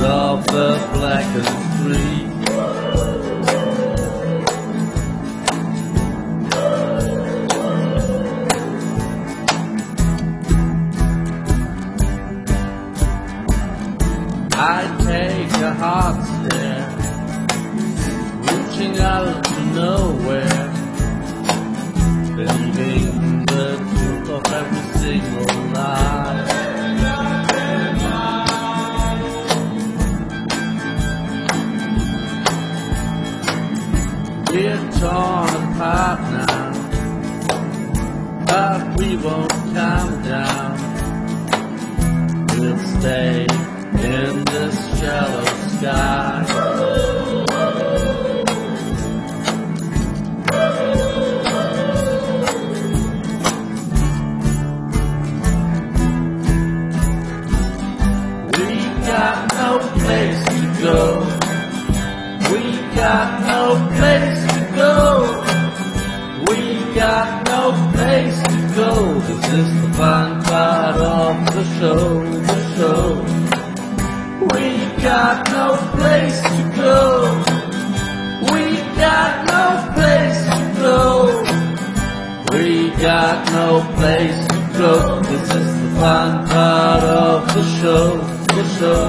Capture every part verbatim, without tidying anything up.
of the blackened tree. I take a hard stare, reaching out to nowhere, believing the truth of every single lie. We're torn apart now, but we won't calm down. We'll stay in this shallow sky. We got no place to go. We got no place to go. We got no place to go. This is the fun part of the show, the show. We got no place to go. We got no place to go. We got no place to go. This is the fun part of the show, the show.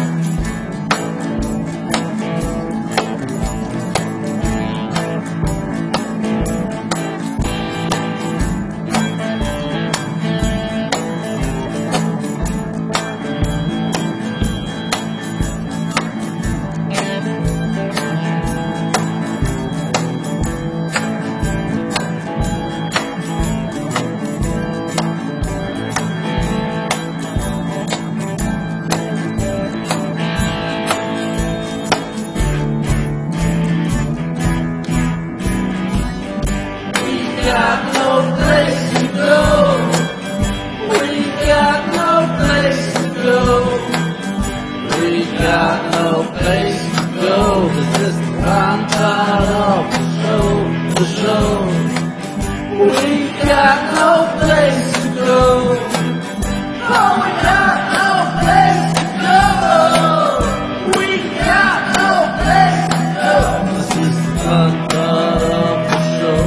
We got no place to go. We got no place to go. We got no place to go. This is the fun part of the show, the show. We got no place to go. Oh, we got no place to go. We got no place to go. This is the fun part of the show.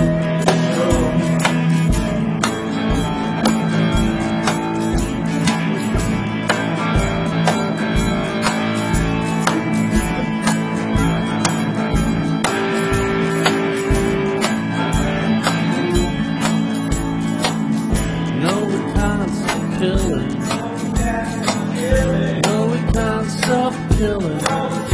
Killing. No, we can't stop killing.